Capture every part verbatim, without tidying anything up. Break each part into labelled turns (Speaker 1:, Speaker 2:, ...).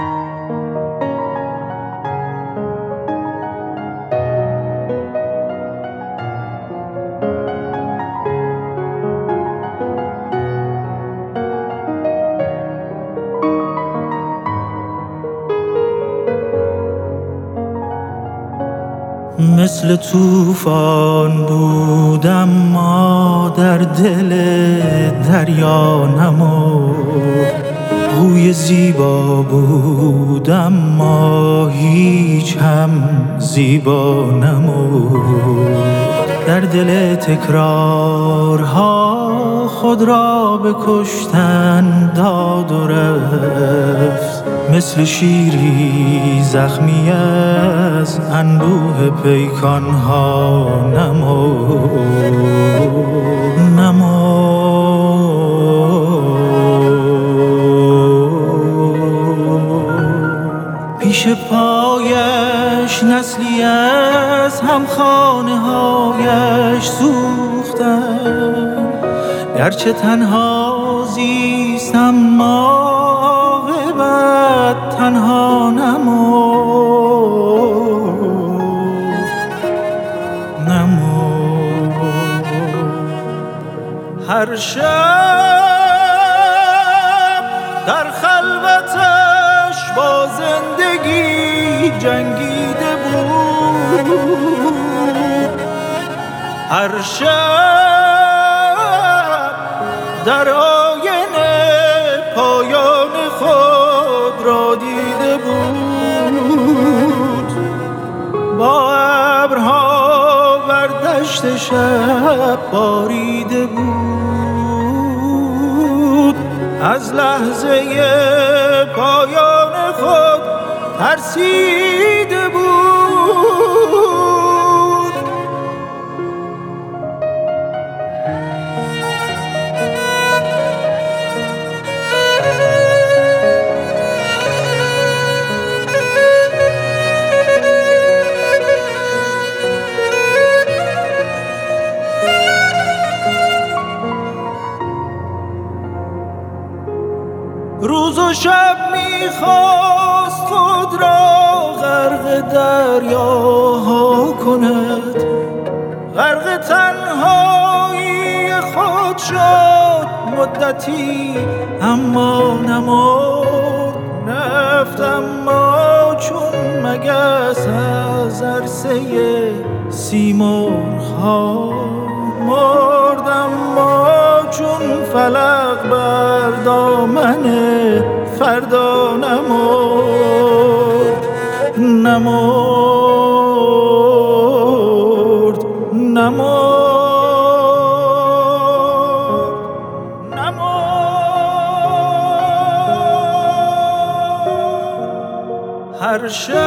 Speaker 1: مثل طوفان بودم ما در دل دریا نمرد، بوی زیبا بودم ما هیچ هم زیبا نمرد. در دل تکرارها خود را به کشتن داد و رفت، مثل شیری زخمی از انبوه پیکانها نمرد نمرد. پیش پایش نسلی از همخانه هایش سوختند، گرچه تنها زیست اما عاقبت تنها نمرد نمرد. هر شب در خلوتش با زندگی جنگیده بود، هر شب در آینه پایان خود را دیده بود. با ابرها بر دشت شب باریده بود، از لحظه پایان خود ترسیده بود. روز و شب میخواست خود را غرق دریاها کند، غرق تنهایی خود شد مدتی اما نمرد. رفت اما چون مگس از عرصه سیمرغ‌ها، مرد اما چون فلک بر دامن فردا نمرد نمرد نمرد نمرد. هر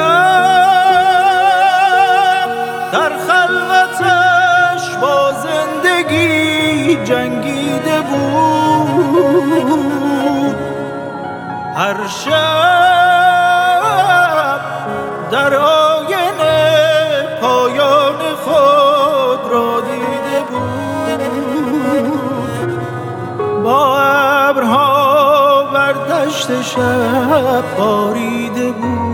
Speaker 1: شب در خلوتش با زندگی جنگیده بود، هر شب در آینه پایان خود را دیده بود. با ابرها بر دشت شب باریده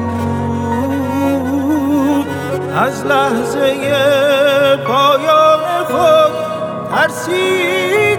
Speaker 1: بود، از لحظه پایان خود ترسید